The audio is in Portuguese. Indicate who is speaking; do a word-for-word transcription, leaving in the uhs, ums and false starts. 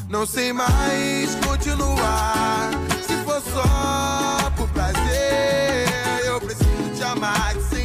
Speaker 1: Não sei mais continuar. Se for só por prazer, eu preciso te amar de ser.